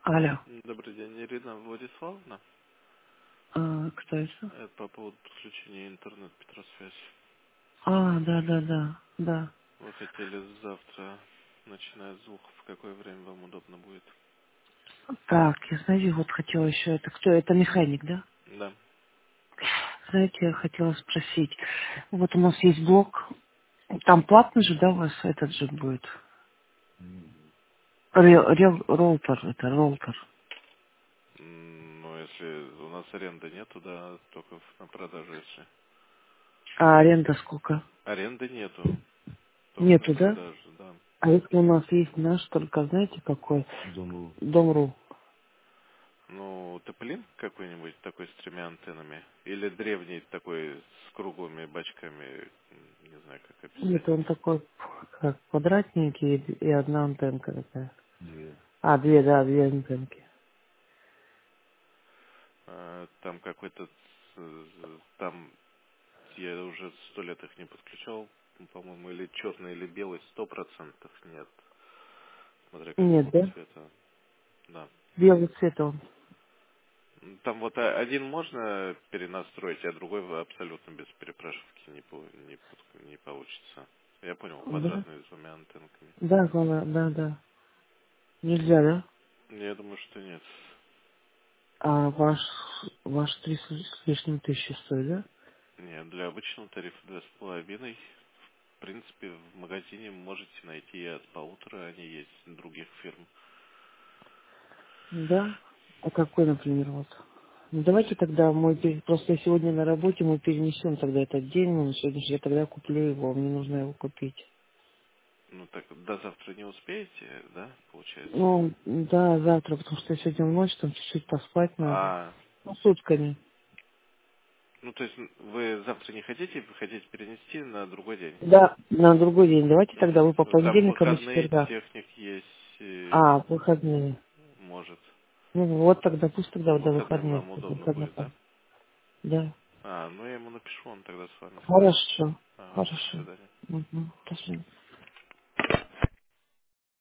Алло. Добрый день, Ирина Владиславовна. Кто это? Это по поводу подключения интернет-петросвязи. Да, да, да, да. Вы хотели завтра, начиная с двух, в какое время вам удобно будет? Так, я, знаете, вот хотела еще, это кто? Это механик, да? Да. Знаете, я хотела спросить. Вот у нас есть блок, там платный же, да, у вас этот же будет? Роутер, это роутер. Ну, если у нас аренды нету, да, только на продажу, если. А аренда сколько? Аренды нету, только на Нету, да? продажу, да. А если у нас есть наш, только знаете какой? Дом.ру. Ну, топлин какой-нибудь такой с тремя антеннами? Или древний такой с круглыми бачками? Не знаю, как описать. Нет, он такой, как квадратненький и одна антенка такая. Две, да, две антенки. Там какой-то, там я уже 100 лет их не подключал, по-моему, или черный, или белый, 100% нет, смотря Нет, какого да? цвета, да. Белый цвет он. Там вот один можно перенастроить, а другой абсолютно без перепрошивки не получится. Я понял, Да? квадратный с двумя антенками. Да, главное, да, да. Нельзя, да? Я думаю, что нет. А ваш 300 с лишним тысячи стоит, да? Нет, для обычного тарифа 2,5. В принципе, в магазине можете найти и от полутора, они есть других фирм. Да? А какой, например, вот? Ну, давайте тогда просто я сегодня на работе, мы перенесем тогда этот день, ну, на сегодняшний, я тогда куплю его, мне нужно его купить. Ну так до завтра не успеете, да, получается? Ну, да, завтра, потому что сегодня в ночь там чуть-чуть поспать надо. А, Ну, сутками. ну то есть вы завтра не хотите, вы хотите перенести на другой день? Да, на другой день. Давайте тогда вы по Там понедельникам и выходные четвергам. техник есть, Выходные. может. Ну, вот тогда, пусть тогда По до выходным выходных. вам До удобно выходных. будет, да? Да. Ну я ему напишу, он тогда с вами свяжется. Хорошо. Ага, до Хорошо. свидания. Угу. До свидания.